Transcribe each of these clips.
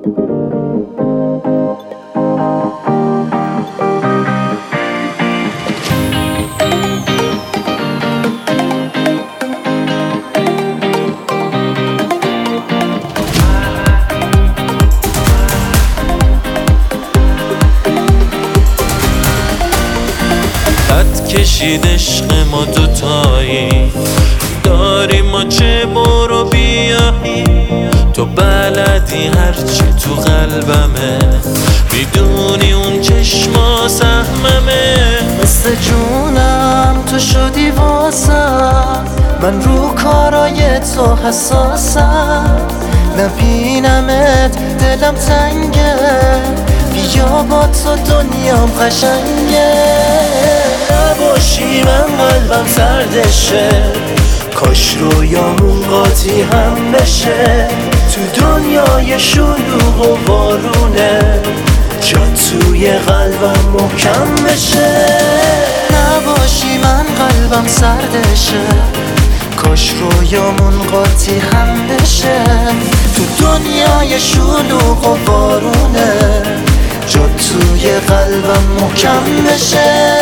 کشید عشق ما دوتایی، داریم ما چه برو بیایی. تو بلدی هرچی تو قلبمه، میدونی اون چشما سهممه. مثل جونم تو شدی واسم، من رو کارای تو حساسم. نبینمت دلم تنگه، بیا با تو دنیام قشنگه. نباشی من قلبم سردشه، کاش رویامون قاطی هم بشه. تو دنیای شلوغ و بارونه، جا توی قلبم محکم بشه. نباشی من قلبم سردشه، کاش رویامون قاطی هم بشه. تو دنیای شلوغ و بارونه، جا توی قلبم محکم بشه.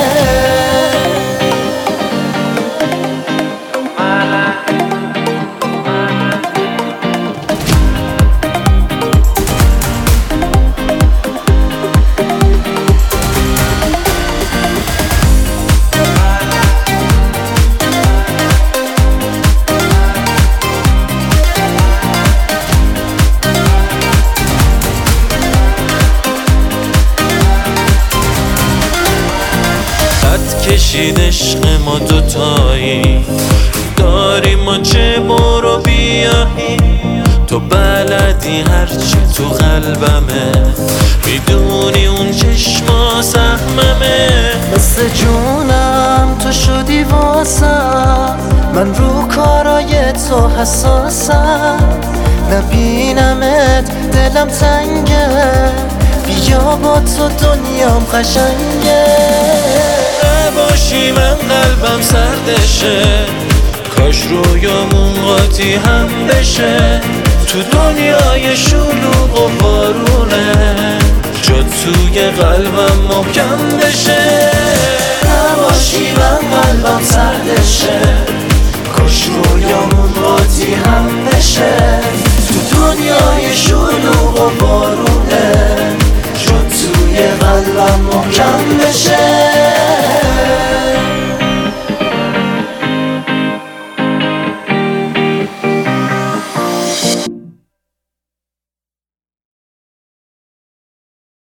کشید عشق ما دوتایی، داریم ما چه برو بیایی. تو بلدی هرچی تو قلبمه، میدونی اون چشما سهممه. مثل جونم تو شدی واسم، من رو کارای تو حساسم. نبینمت دلم تنگه، بیا با تو دنیام قشنگه. نباشی من قلبم سردشه، کاش رویامون قاطی هم بشه. تو دنیای شلوغ و بارونه، جا توی قلبم محکم بشه. نباشی من قلبم سردشه، کاش رویامون قاطی هم بشه.